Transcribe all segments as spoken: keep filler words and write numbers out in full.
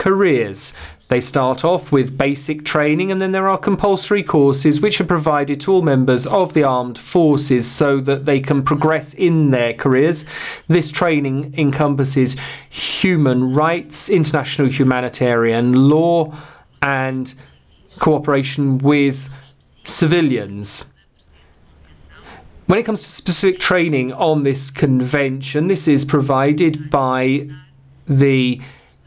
careers. They start off with basic training, and then there are compulsory courses which are provided to all members of the armed forces so that they can progress in their careers. This training encompasses human rights, international humanitarian law, and cooperation with civilians. When it comes to specific training on this convention, this is provided by the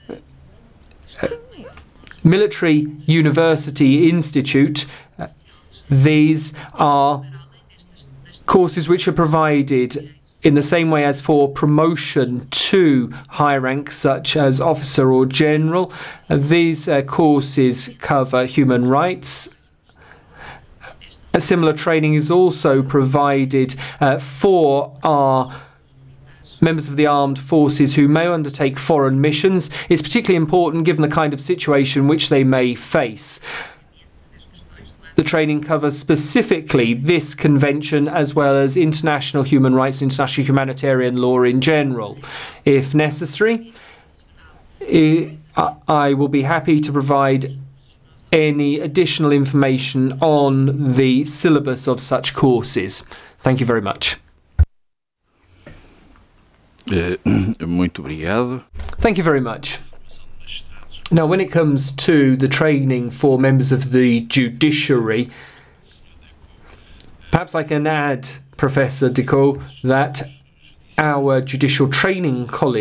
Military University Institute. These are courses which are provided in the same way as for promotion to high ranks such as officer or general. These uh, courses cover human rights. A similar training is also provided uh, for our members of the armed forces who may undertake foreign missions. It's particularly important given the kind of situation which they may face. The training covers specifically this convention as well as international human rights, international humanitarian law in general. If necessary, I will be happy to provide any additional information on the syllabus of such courses. Thank you very much. Muito obrigado. Thank you very much. Now, when it comes to the training for members of the judiciary, perhaps I can add, Professor Decaux, that our judicial training college